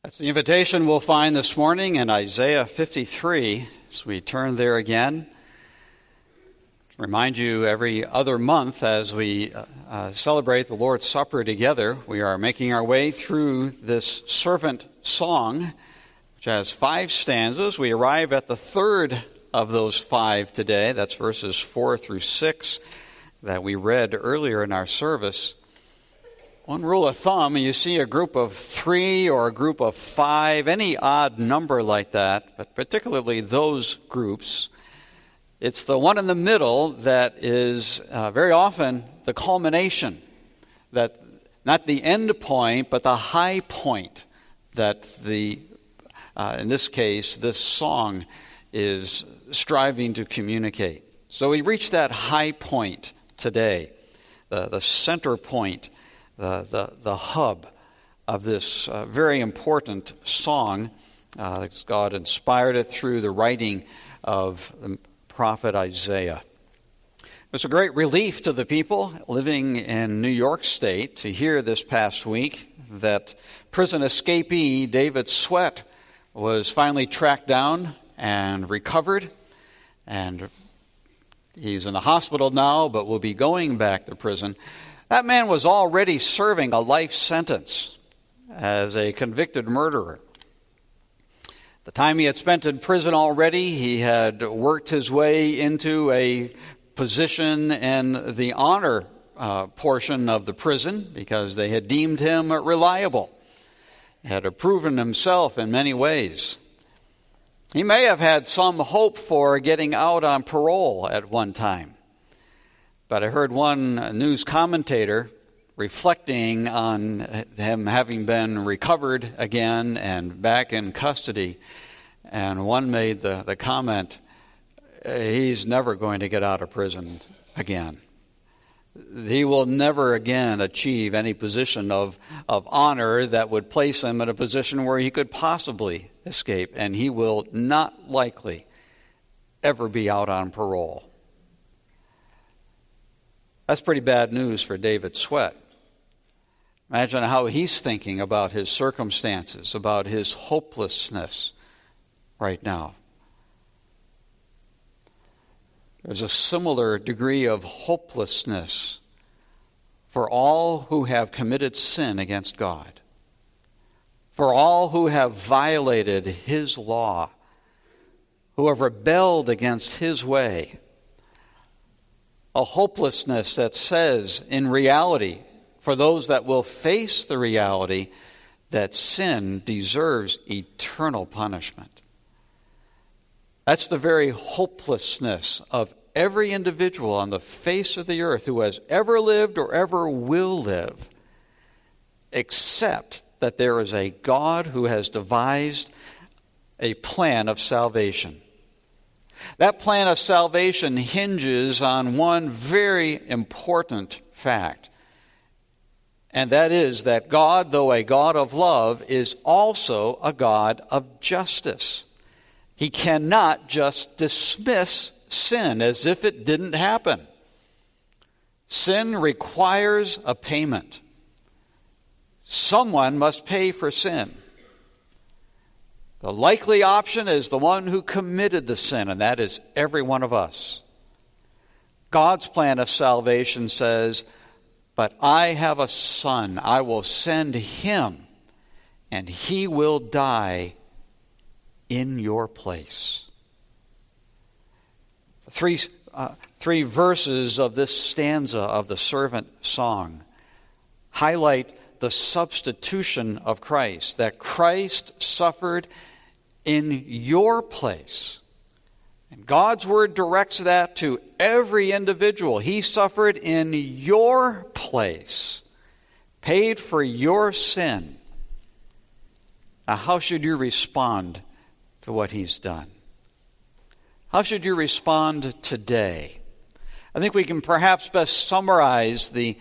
That's the invitation we'll find this morning in Isaiah 53, as we turn there again. Remind you, every other month as we celebrate the Lord's Supper together, we are making our way through this servant song, which has 5 stanzas. We arrive at the third of those 5 today. That's verses 4 through 6 that we read earlier in our service. One rule of thumb, you see a group of 3 or a group of 5, any odd number like that, but particularly those groups, it's the one in the middle that is very often the culmination, that not the end point, but the high point that in this case, this song is striving to communicate. So we reach that high point today, the center point, the hub of this very important song. God inspired it through the writing of the prophet Isaiah. It was a great relief to the people living in New York State to hear this past week that prison escapee David Sweat was finally tracked down and recovered, and he's in the hospital now, but will be going back to prison. That man was already serving a life sentence as a convicted murderer. The time he had spent in prison already, he had worked his way into a position in the honor portion of the prison because they had deemed him reliable. He had proven himself in many ways. He may have had some hope for getting out on parole at one time. But I heard one news commentator reflecting on him having been recovered again and back in custody, and one made the comment, he's never going to get out of prison again. He will never again achieve any position of honor that would place him in a position where he could possibly escape, and he will not likely ever be out on parole. That's pretty bad news for David Sweat. Imagine how he's thinking about his circumstances, about his hopelessness right now. There's a similar degree of hopelessness for all who have committed sin against God, for all who have violated His law, who have rebelled against His way. A hopelessness that says, in reality, for those that will face the reality, that sin deserves eternal punishment. That's the very hopelessness of every individual on the face of the earth who has ever lived or ever will live, except that there is a God who has devised a plan of salvation. That plan of salvation hinges on one very important fact, and that is that God, though a God of love, is also a God of justice. He cannot just dismiss sin as if it didn't happen. Sin requires a payment. Someone must pay for sin. The likely option is the one who committed the sin, and that is every one of us. God's plan of salvation says, but I have a son. I will send him, and he will die in your place. Three verses of this stanza of the servant song highlight the substitution of Christ, that Christ suffered in your place. And God's word directs that to every individual. He suffered in your place, paid for your sin. Now, how should you respond to what He's done? How should you respond today? I think we can perhaps best summarize the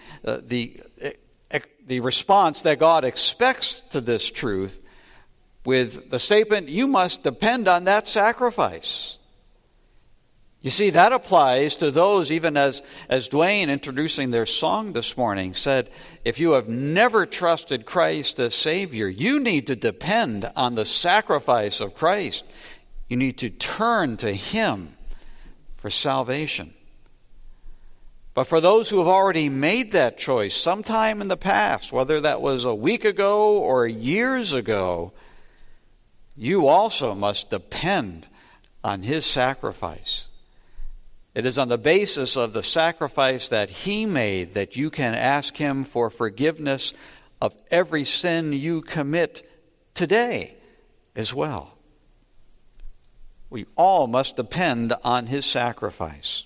response that God expects to this truth with the statement, you must depend on that sacrifice. You see, that applies to those, even as Dwayne, introducing their song this morning, said, if you have never trusted Christ as Savior, you need to depend on the sacrifice of Christ. You need to turn to Him for salvation. But for those who have already made that choice sometime in the past, whether that was a week ago or years ago, you also must depend on His sacrifice. It is on the basis of the sacrifice that He made that you can ask Him for forgiveness of every sin you commit today as well. We all must depend on His sacrifice.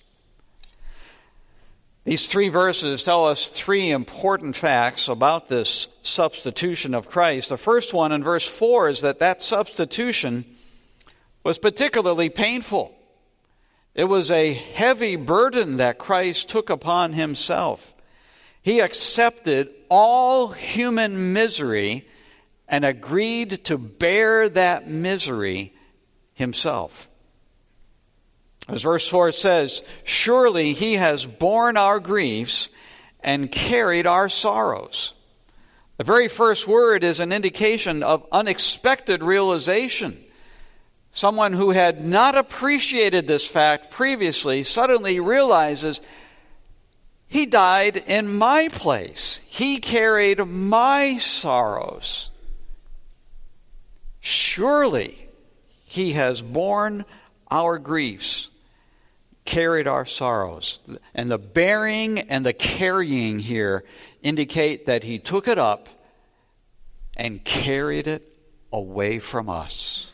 These 3 verses tell us 3 important facts about this substitution of Christ. The first one in verse 4 is that substitution was particularly painful. It was a heavy burden that Christ took upon Himself. He accepted all human misery and agreed to bear that misery Himself. As verse 4 says, surely He has borne our griefs and carried our sorrows. The very first word is an indication of unexpected realization. Someone who had not appreciated this fact previously suddenly realizes He died in my place. He carried my sorrows. Surely He has borne our griefs, carried our sorrows. And the bearing and the carrying here indicate that He took it up and carried it away from us.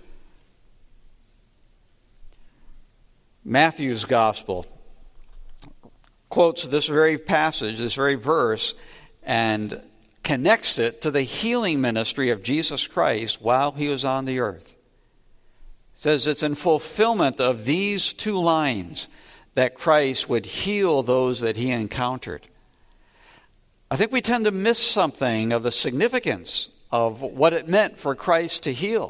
Matthew's Gospel quotes this very passage, this very verse, and connects it to the healing ministry of Jesus Christ while He was on the earth. It says it's in fulfillment of these 2 lines that Christ would heal those that He encountered. I think we tend to miss something of the significance of what it meant for Christ to heal.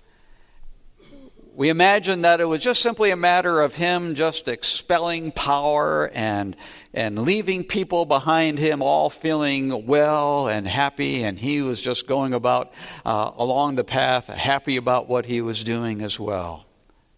We imagine that it was just simply a matter of Him just expelling power and leaving people behind Him all feeling well and happy, and He was just going about along the path happy about what He was doing as well.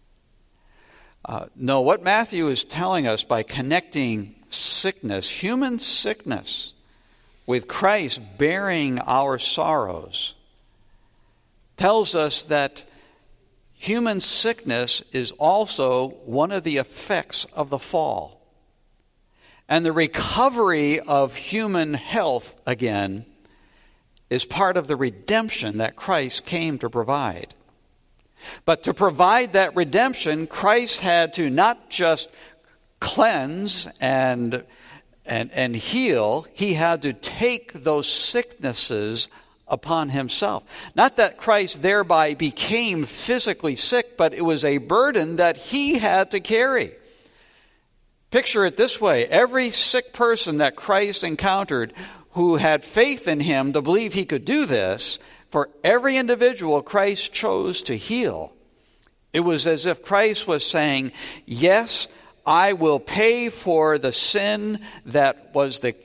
No, what Matthew is telling us by connecting sickness, human sickness, with Christ bearing our sorrows, tells us that human sickness is also one of the effects of the fall. And the recovery of human health, again, is part of the redemption that Christ came to provide. But to provide that redemption, Christ had to not just cleanse and heal, He had to take those sicknesses upon Himself. Not that Christ thereby became physically sick, but it was a burden that He had to carry. Picture it this way. Every sick person that Christ encountered who had faith in Him to believe He could do this, for every individual Christ chose to heal, it was as if Christ was saying, yes, I will pay for the sin that was the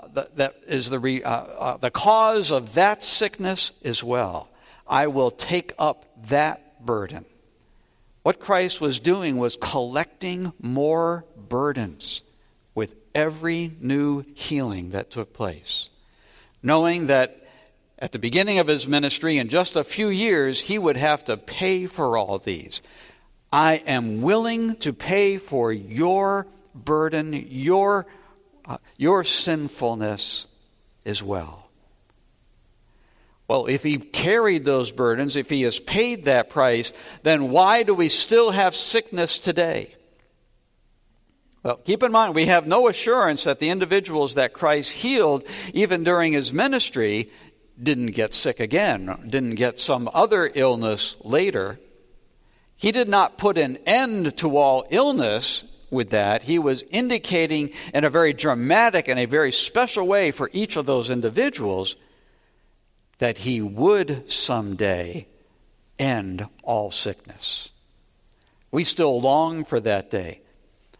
cause of that sickness as well. I will take up that burden. What Christ was doing was collecting more burdens with every new healing that took place, knowing that at the beginning of His ministry, in just a few years, He would have to pay for all these. I am willing to pay for your burden, your sinfulness as well. Well, if He carried those burdens, if He has paid that price, then why do we still have sickness today? Well, keep in mind, we have no assurance that the individuals that Christ healed, even during His ministry, didn't get sick again, didn't get some other illness later. He did not put an end to all illness with that. He was indicating in a very dramatic and a very special way for each of those individuals that He would someday end all sickness. We still long for that day.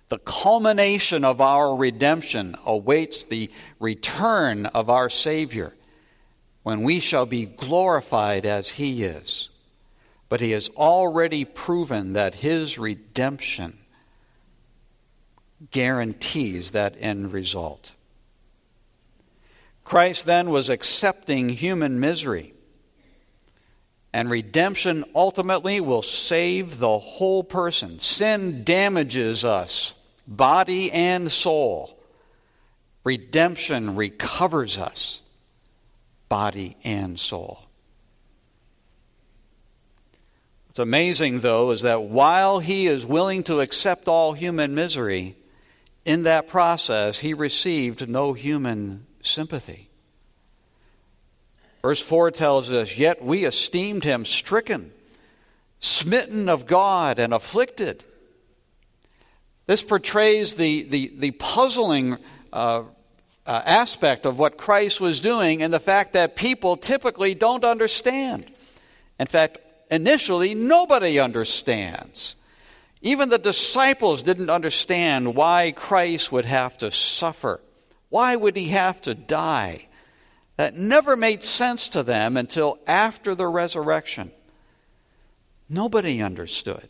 The culmination of our redemption awaits the return of our Savior, when we shall be glorified as He is. But He has already proven that His redemption guarantees that end result. Christ then was accepting human misery. And redemption ultimately will save the whole person. Sin damages us, body and soul. Redemption recovers us, body and soul. What's amazing, though, is that while He is willing to accept all human misery, in that process He received no human sympathy. Verse 4 tells us, "Yet we esteemed Him stricken, smitten of God, and afflicted." This portrays the puzzling aspect of what Christ was doing, and the fact that people typically don't understand. In fact, initially, nobody understands. Even the disciples didn't understand why Christ would have to suffer. Why would He have to die? That never made sense to them until after the resurrection. Nobody understood.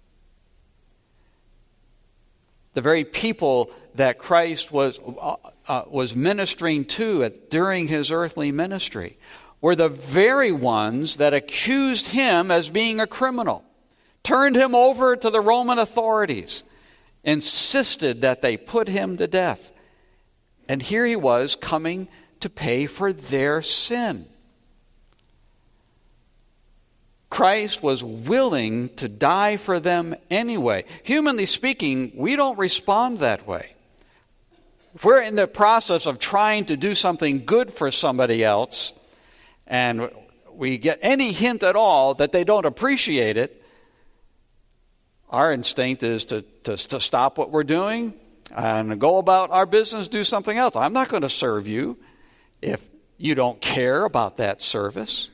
The very people that Christ was ministering to during His earthly ministry were the very ones that accused Him as being a criminal, turned Him over to the Roman authorities, insisted that they put Him to death. And here He was coming to pay for their sin. Christ was willing to die for them anyway. Humanly speaking, we don't respond that way. If we're in the process of trying to do something good for somebody else, and we get any hint at all that they don't appreciate it, our instinct is to stop what we're doing and go about our business, do something else. I'm not going to serve you if you don't care about that service.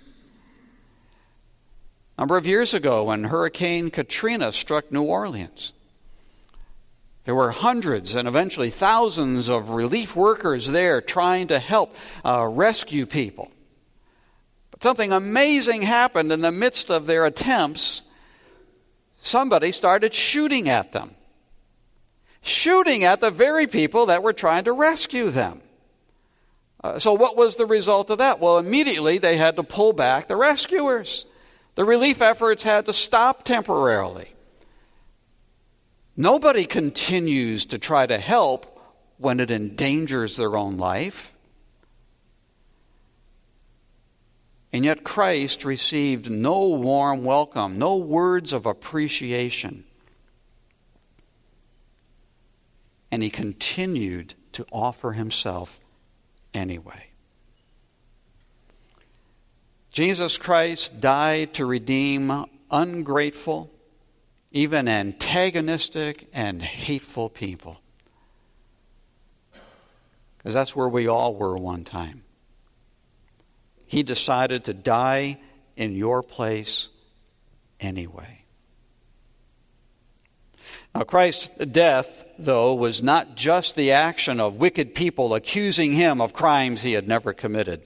A number of years ago, when Hurricane Katrina struck New Orleans, there were hundreds and eventually thousands of relief workers there trying to help rescue people. But something amazing happened in the midst of their attempts. Somebody started shooting at them. Shooting at the very people that were trying to rescue them. So what was the result of that? Well, immediately they had to pull back the rescuers. The relief efforts had to stop temporarily. Nobody continues to try to help when it endangers their own life. And yet Christ received no warm welcome, no words of appreciation. And He continued to offer Himself anyway. Jesus Christ died to redeem ungrateful, even antagonistic and hateful people. Because that's where we all were one time. He decided to die in your place anyway. Now, Christ's death, though, was not just the action of wicked people accusing Him of crimes He had never committed.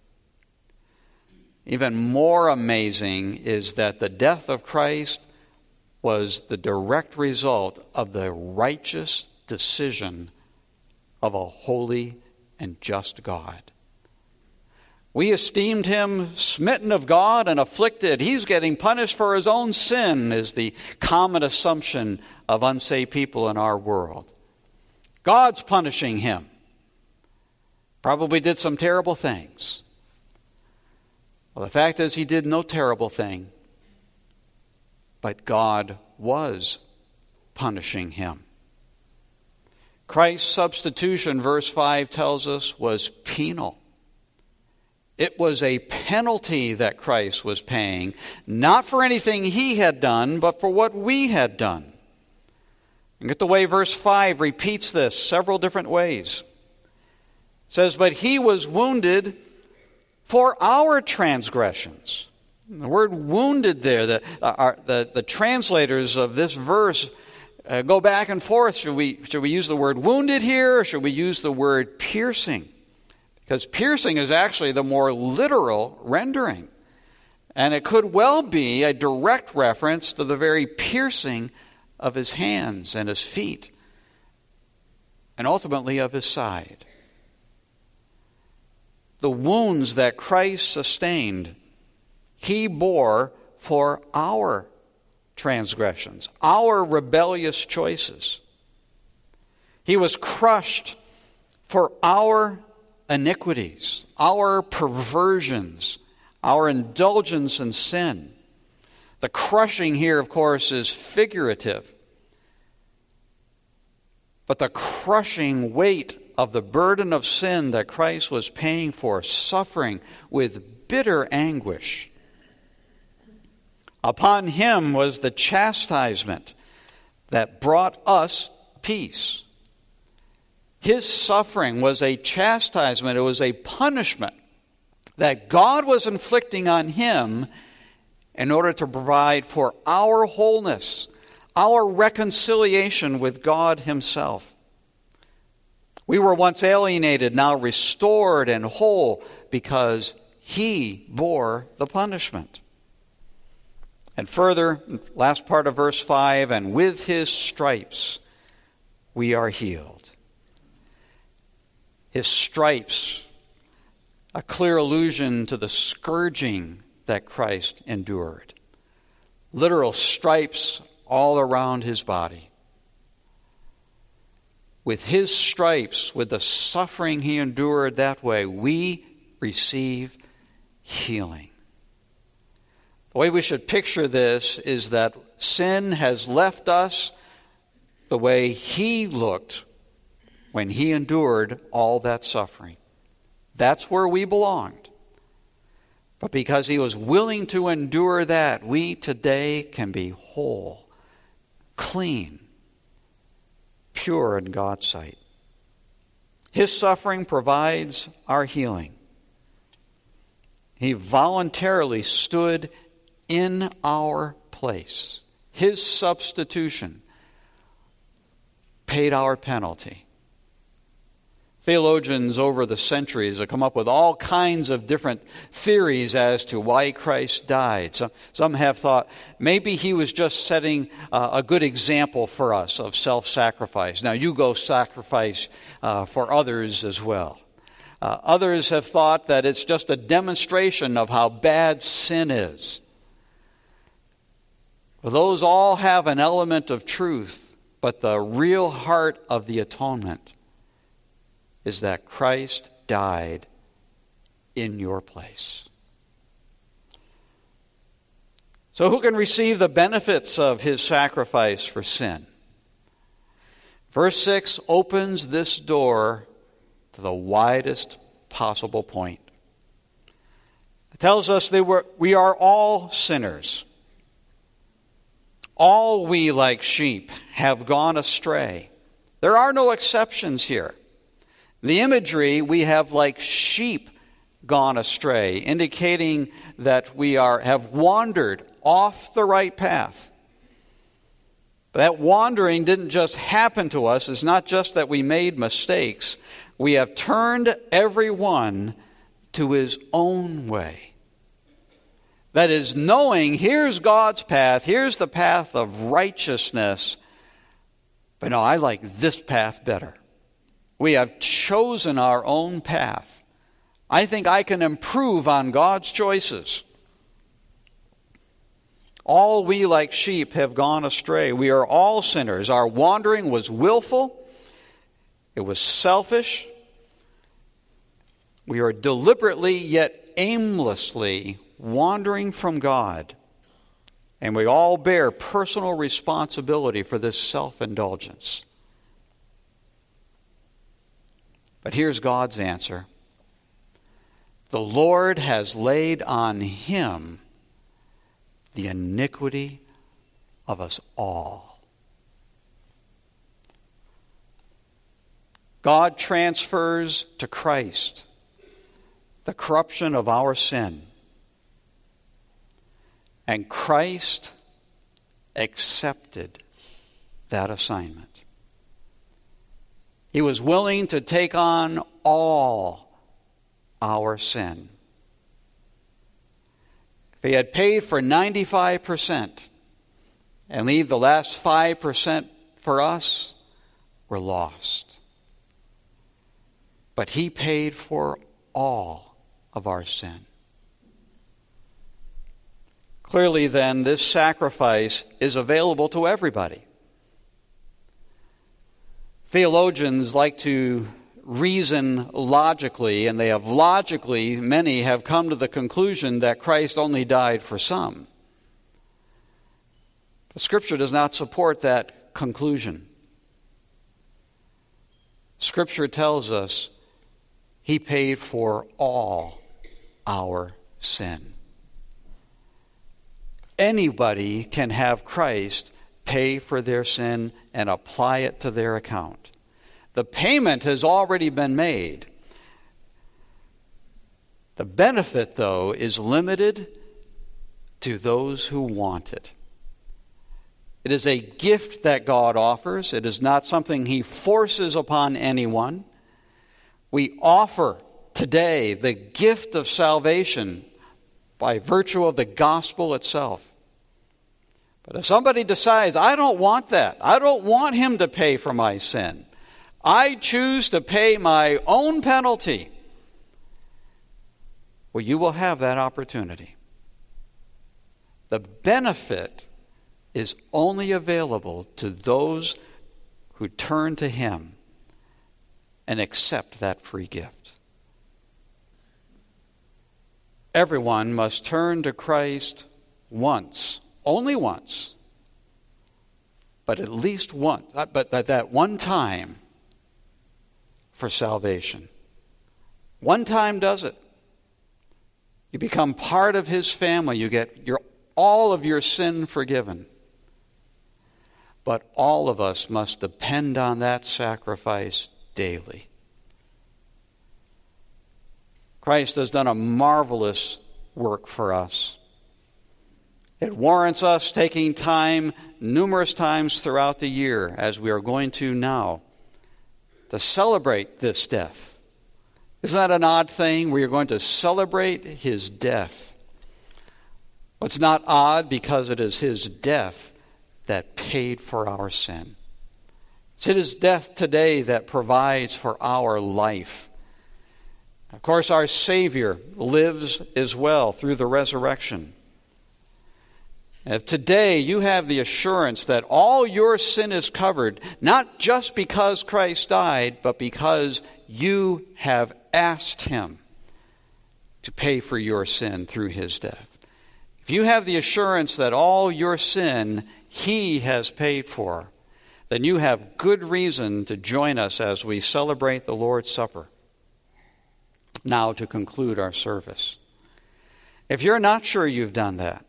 Even more amazing is that the death of Christ was the direct result of the righteous decision of a holy and just God. We esteemed Him smitten of God and afflicted. He's getting punished for His own sin, is the common assumption of unsaved people in our world. God's punishing Him. Probably did some terrible things. Well, the fact is, He did no terrible thing, but God was punishing Him. Christ's substitution, verse 5 tells us, was penal. It was a penalty that Christ was paying, not for anything He had done, but for what we had done. And get the way verse 5 repeats this several different ways. It says, "But He was wounded for our transgressions." The word wounded there, the translators of this verse go back and forth. Should we use the word wounded here, or should we use the word piercing? Because piercing is actually the more literal rendering. And it could well be a direct reference to the very piercing of his hands and his feet, and ultimately of his side. The wounds that Christ sustained, he bore for our transgressions, our rebellious choices. He was crushed for our iniquities, our perversions, our indulgence in sin. The crushing here, of course, is figurative. But the crushing weight of the burden of sin that Christ was paying for, suffering with bitter anguish. Upon him was the chastisement that brought us peace. His suffering was a chastisement, it was a punishment that God was inflicting on him in order to provide for our wholeness, our reconciliation with God himself. We were once alienated, now restored and whole because he bore the punishment. And further, last part of verse 5, and with his stripes we are healed. His stripes, a clear allusion to the scourging that Christ endured. Literal stripes all around his body. With his stripes, with the suffering he endured that way, we receive healing. The way we should picture this is that sin has left us the way he looked when he endured all that suffering. That's where we belonged. But because he was willing to endure that, we today can be whole, clean, pure in God's sight. His suffering provides our healing. He voluntarily stood in our place. His substitution paid our penalty. Theologians over the centuries have come up with all kinds of different theories as to why Christ died. Some have thought maybe he was just setting a good example for us of self-sacrifice. Now you go sacrifice for others as well. Others have thought that it's just a demonstration of how bad sin is. Well, those all have an element of truth, but the real heart of the atonement is that Christ died in your place. So who can receive the benefits of his sacrifice for sin? Verse 6 opens this door to the widest possible point. It tells us we are all sinners. All we, like sheep, have gone astray. There are no exceptions here. The imagery, we have like sheep gone astray, indicating that we have wandered off the right path. But that wandering didn't just happen to us. It's not just that we made mistakes. We have turned everyone to his own way. That is, knowing here's God's path, here's the path of righteousness, but no, I like this path better. We have chosen our own path. I think I can improve on God's choices. All we like sheep have gone astray. We are all sinners. Our wandering was willful. It was selfish. We are deliberately yet aimlessly wandering from God. And we all bear personal responsibility for this self-indulgence. But here's God's answer. The Lord has laid on him the iniquity of us all. God transfers to Christ the corruption of our sin. And Christ accepted that assignment. He was willing to take on all our sin. If he had paid for 95% and leave the last 5% for us, we're lost. But he paid for all of our sin. Clearly, then, this sacrifice is available to everybody. Theologians like to reason logically, and many have come to the conclusion that Christ only died for some. The Scripture does not support that conclusion. Scripture tells us he paid for all our sin. Anybody can have Christ pay for their sin and apply it to their account. The payment has already been made. The benefit, though, is limited to those who want it. It is a gift that God offers. It is not something he forces upon anyone. We offer today the gift of salvation by virtue of the gospel itself. But if somebody decides, I don't want that, I don't want him to pay for my sin, I choose to pay my own penalty, well, you will have that opportunity. The benefit is only available to those who turn to him and accept that free gift. Everyone must turn to Christ once, only once, but at least once, but at that one time for salvation. One time does it. You become part of his family. You get all of your sin forgiven. But all of us must depend on that sacrifice daily. Christ has done a marvelous work for us. It warrants us taking time numerous times throughout the year, as we are going to now, to celebrate this death. Isn't that an odd thing? We are going to celebrate his death. Well, it's not odd because it is his death that paid for our sin. It's his death today that provides for our life. Of course, our Savior lives as well through the resurrection. If today you have the assurance that all your sin is covered, not just because Christ died, but because you have asked him to pay for your sin through his death. If you have the assurance that all your sin he has paid for, then you have good reason to join us as we celebrate the Lord's Supper. Now to conclude our service. If you're not sure you've done that,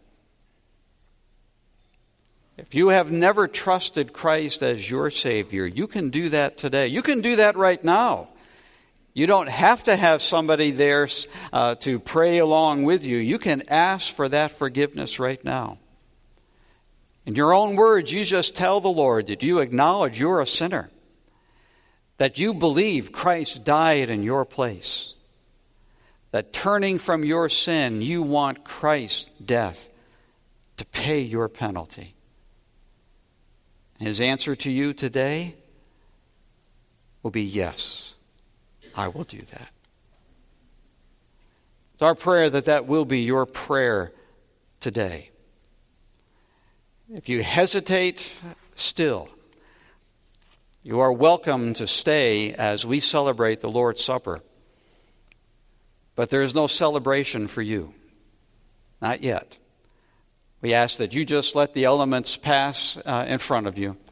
if you have never trusted Christ as your Savior, you can do that today. You can do that right now. You don't have to have somebody there to pray along with you. You can ask for that forgiveness right now. In your own words, you just tell the Lord that you acknowledge you're a sinner, that you believe Christ died in your place, that turning from your sin, you want Christ's death to pay your penalty. His answer to you today will be yes, I will do that. It's our prayer that that will be your prayer today. If you hesitate still, you are welcome to stay as we celebrate the Lord's Supper. But there is no celebration for you. Not yet. We ask that you just let the elements pass in front of you.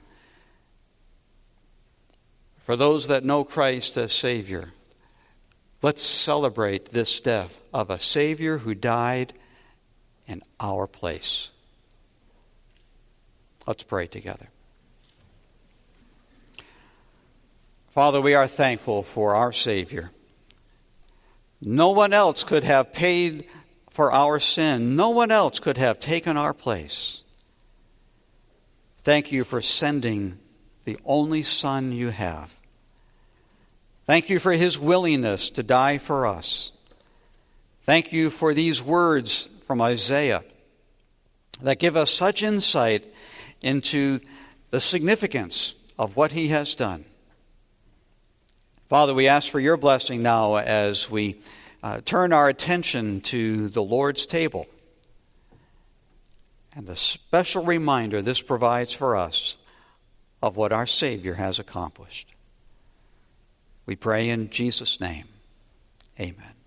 For those that know Christ as Savior, let's celebrate this death of a Savior who died in our place. Let's pray together. Father, we are thankful for our Savior. No one else could have paid for our sin. No one else could have taken our place. Thank you for sending the only Son you have. Thank you for his willingness to die for us. Thank you for these words from Isaiah that give us such insight into the significance of what he has done. Father, we ask for your blessing now as we turn our attention to the Lord's table and the special reminder this provides for us of what our Savior has accomplished. We pray in Jesus' name. Amen.